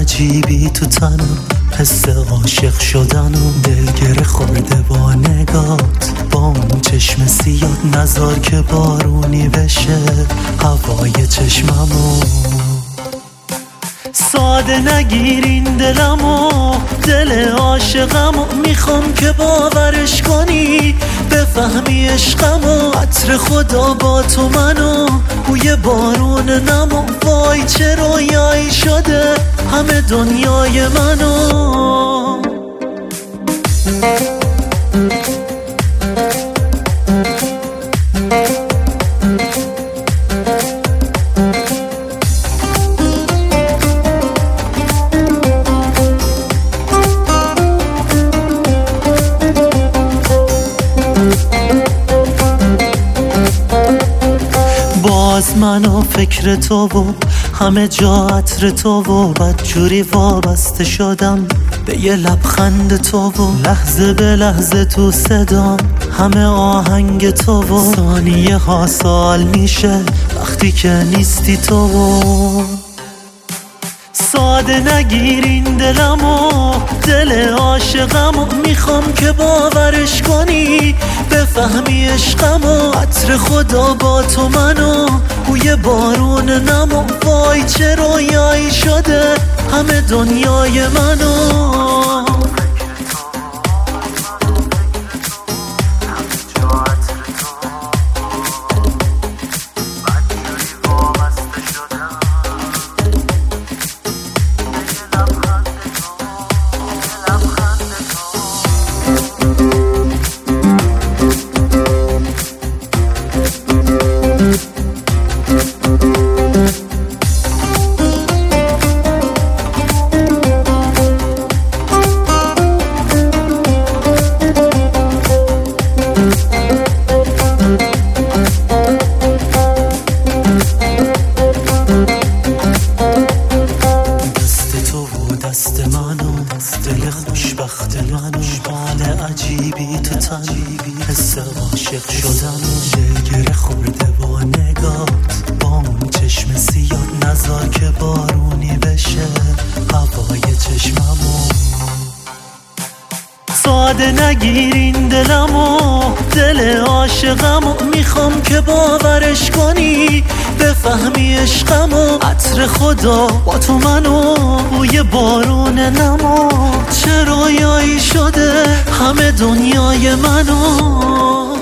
عجیبی تو تنم، حس عاشق شدن و دلگره خورده با نگات، با اون چشم سیاد نذار که بارونی بشه هوای چشممو. ساده نگیر این دلمو، دل عاشقمو، میخوام که باورش کنی، بفهمی عشقمو. عطر خدا با تو منو، بوی بارون نمو، وای چه رویایی شده همه دنیای منو. باز من و فکر تو و همه جا عطر تو و بدجوری وابسته شدم به یه لبخند تو و لحظه به لحظه تو صدام همه آهنگ تو و ثانیه ها سال میشه وقتی که نیستی تو. ساده نگیر این دلمو، دل عاشقمو، میخوام که باورش کنی، بفهمی عشقمو. عطر خدا با تو منو، بوی بارون نمو، وای چه رویایی شده همه دنیای منو. دست منو، دل خوشبخت منو، حال عجیبی تو تن، حس عاشق شدن و دلگره خورده با نگات، با اون چشم سیاد نذار که بارونی بشه هوای چشممو. ساده نگیر این دلمو، دل عاشقمو، میخوام که باورش کنی، بفهمی عشقمو. عطر خدا با تو منو، بوی بارون نمو، چه رویایی شده همه دنیای منو.